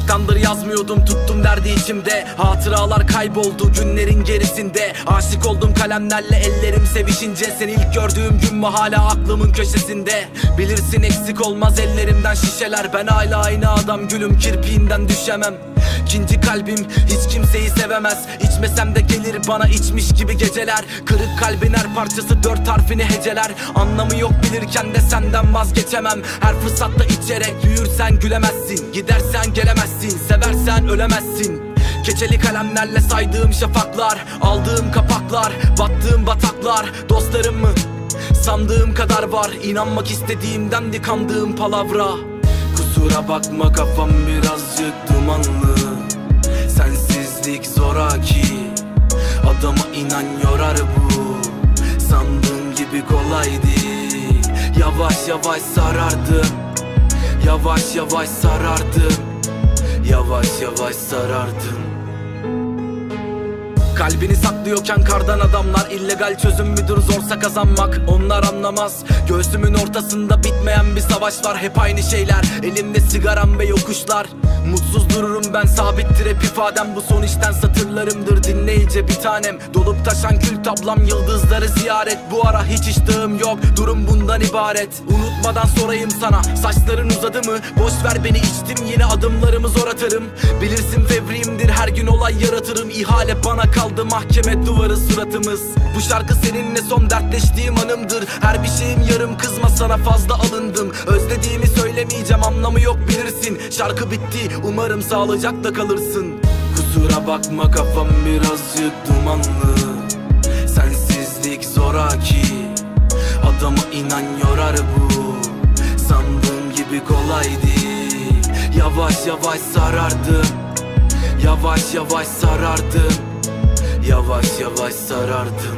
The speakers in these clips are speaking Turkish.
Çoktandır yazmıyordum, tuttum derdi içimde. Hatıralar kayboldu günlerin gerisinde. Aşık oldum kalemlerle ellerim sevişince. Seni ilk gördüğüm gün mü hala aklımın köşesinde. Bilirsin eksik olmaz ellerimden şişeler. Ben hala aynı adam, gülüm kirpiğinden düşemem. İkinci kalbim hiç kimseyi sevemez. İçmesem de gelir bana içmiş gibi geceler. Kırık kalbin her parçası 4 harfini heceler. Anlamı yok bilirken de senden vazgeçemem. Her fırsatta içerek büyürsen gülemezsin. Gidersen gelemezsin, seversen ölemezsin. Keçeli kalemlerle saydığım şafaklar, aldığım kapaklar, battığım bataklar. Dostlarım mı? Sandığım kadar var. İnanmak istediğimden kandığım palavra. Kusura bakma kafam birazcık dumanlı. Sensizlik zoraki, adama inan yorar bu. Sandığım gibi kolay değil. Yavaş yavaş sarardım. Yavaş yavaş sarardım. Yavaş yavaş sarardım. Kalbini saklıyorken kardan adamlar. İllegal çözüm müdür zorsa kazanmak, onlar anlamaz. Göğsümün ortasında bitmeyen bir savaş var. Hep aynı şeyler, elimde sigaram ve yokuşlar. Mutsuz dururum ben, sabittir hep ifadem. Bu son işten satırlarımdır dinleyici bir tanem. Dolup taşan kül tablam, yıldızları ziyaret. Bu ara hiç iştahım yok, durum bundan ibaret. Unutmadan sorayım sana, saçların uzadı mı? Boş ver beni, içtim yine adımlarımı zor atarım. Bilirsin fevriyimdir, her gün olay yaratırım. İhale bana kaldı, mahkeme duvarı suratımız. Bu şarkı seninle son dertleştiğim anımdır. Her bir şeyim yarım, kızma sana fazla alındım. Özlediğimi söylemeyeceğim, anlamı yok bilirsin. Şarkı bitti, umarım sağlıcakla kalırsın. Kusura bakma kafam birazcık dumanlı. Sensizlik zoraki, adama inan yorar bu. Sandığım gibi kolay değil. Yavaş yavaş sarardım. Yavaş yavaş sarardım. Yavaş yavaş sarardım.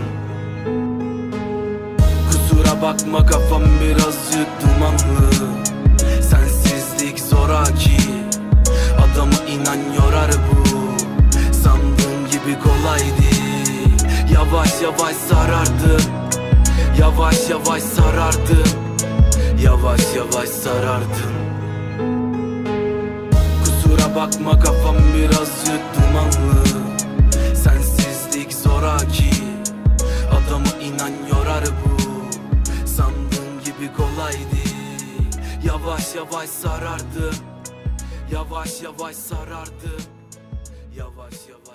Kusura bakma kafam birazcık dumanlı. Sensizlik zoraki, adamı inan yorar bu. Sandığım gibi kolay değil. Yavaş yavaş sarardım. Yavaş yavaş sarardım. Yavaş yavaş sarardım. Kusura bakma kafam birazcık dumanlı. Sensizlik zoraki, adamı inan yorar bu. Sandığım gibi kolay değil. Yavaş yavaş sarardım. Yavaş yavaş sarardım. Yavaş yavaş